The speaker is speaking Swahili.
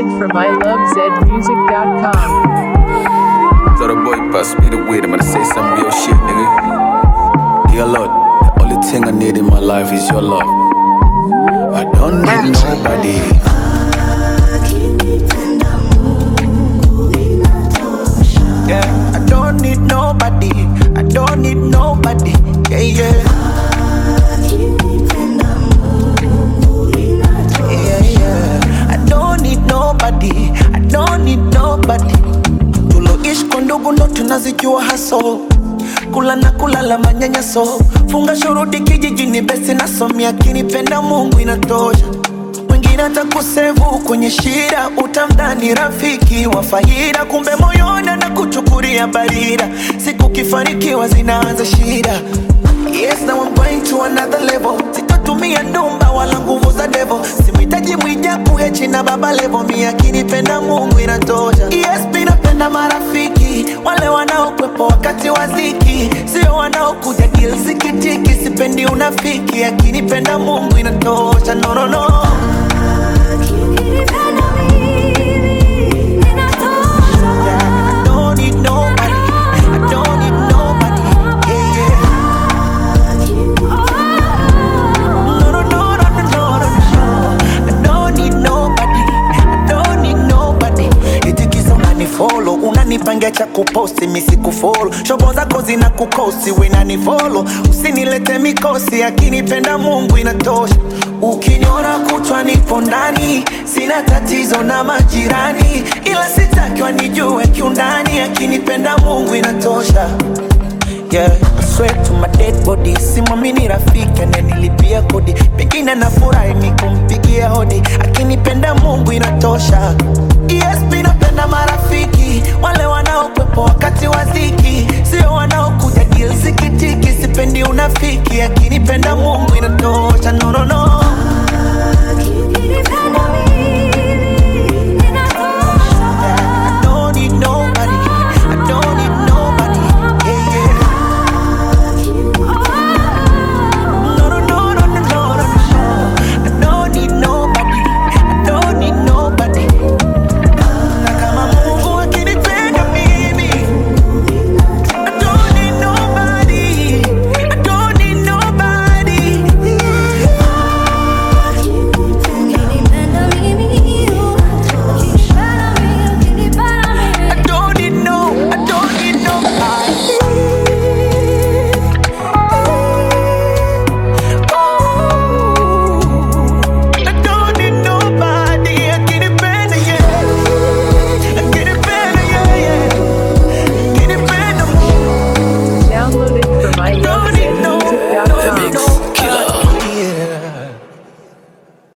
from ilovezmusic.com. So the boy pass me the weed, I'm gonna say some real shit, nigga. Dear Lord, the only thing I need in my life is your love. I don't need nobody. Yeah, I don't need nobody. I don't need nobody. Yeah, yeah. Yeah, yeah. I don't need nobody. I don't need nobody. Tuloishi kwa ndugu ndo tunazijua haso. Kula na kulala manyanyaso. Funga shuruti kijijini besi nasomia. Kinipenda Mungu inatosha. Mwingine atakusevu kwenye shida. Utamdhani rafiki wa faida. Kumbe moyoni anakuchukulia barida. Siku kifanikiwa zinaanza shida. Yes, now I'm going to another level. Sitatumia ndumba wala nguvu za devil. Simhitaji Mwijaku Hechi na Baba Levo. Mimi akinipenda Mungu inatosha. Yes, mimi napenda marafiki wale wanaokwepo wakati wa dhiki, sio wanaokuja deal zikitiki. Sipendi unafiki, akinipenda Mungu inatosha. No, no, no. I don't need nobody. I don't need nobody. Yeah, yeah. No, no, no, no, no, no, no. I don't need nobody. I don't need nobody. Itikiza unanifollow, unanipangia cha kuposti, mimi sikufollow. Shobo zako zina kukosi, we nanifollow. Usinilete mikosi, akinipenda Mungu inatosha. Ukiniona kutwa nipo ndani, sina tatizo na majirani, ila sitaki wanijue kiundani, akinipenda Mungu inatosha. Yeah, I swear to my dead body, simwamini rafiki ananilipia kodi. Pengine nafurahi nikumpigia hodi, akinipenda Mungu inatosha. Yes, mimi napenda marafiki wale wanaokwepo wakati wa dhiki, sio wanaokuja deal zikitiki. Sipendi unafiki, akinipenda Mungu inatosha. No, no, no.